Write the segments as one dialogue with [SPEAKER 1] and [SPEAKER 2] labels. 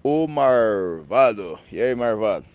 [SPEAKER 1] O Marvado. E aí, Marvado?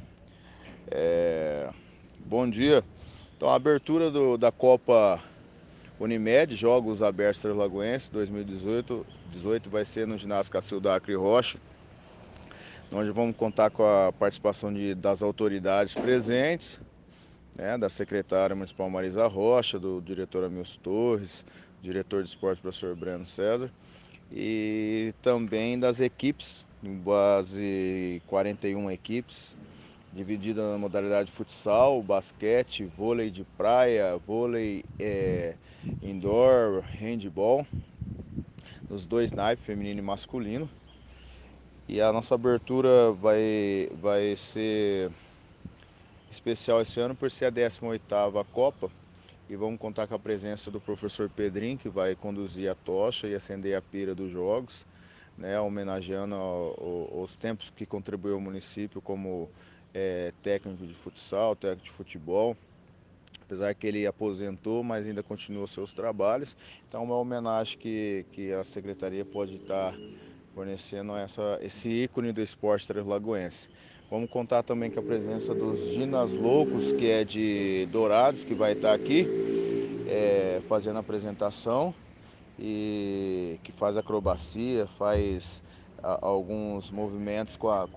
[SPEAKER 1] Bom dia. Então, a abertura da Copa Unimed, Jogos Abertos Lagoense 2018 vai ser no ginásio Cacilda Acre Rocha, onde vamos contar com a participação das autoridades presentes, né, da secretária municipal Marisa Rocha, do diretor Amilson Torres, diretor de esporte professor Breno César, e também das equipes, em base 41 equipes, dividida na modalidade futsal, basquete, vôlei de praia, vôlei indoor, handball, nos dois naipes, feminino e masculino. E a nossa abertura vai ser especial esse ano por ser a 18ª Copa. E vamos contar com a presença do professor Pedrinho, que vai conduzir a tocha e acender a pira dos jogos, né, homenageando os tempos que contribuiu ao município como técnico de futsal, técnico de futebol. Apesar que ele aposentou, mas ainda continua seus trabalhos. Então, é uma homenagem que a secretaria pode estar fornecendo esse ícone do esporte translagoense. Vamos contar também com a presença dos Ginas Loucos, que é de Dourados, que vai estar aqui fazendo a apresentação e que faz acrobacia, faz alguns movimentos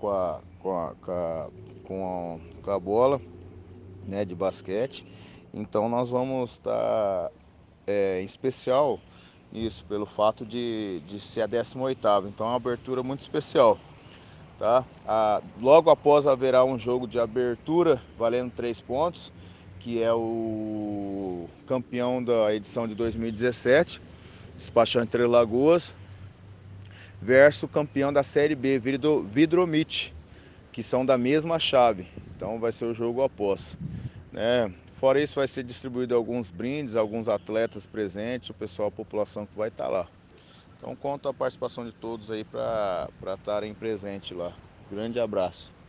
[SPEAKER 1] com a bola, né, de basquete. Então nós vamos estar em especial isso, pelo fato de ser a 18ª. Então é uma abertura muito especial. Tá? Logo após haverá um jogo de abertura valendo 3 pontos, que é o campeão da edição de 2017, Despachante Três Lagoas, versus o campeão da Série B, Vidromite, que são da mesma chave. Então vai ser o jogo após, né? Fora isso, vai ser distribuído alguns brindes, alguns atletas presentes, o pessoal, a população que vai estar lá. Então conto a participação de todos aí para estarem presentes lá. Grande abraço.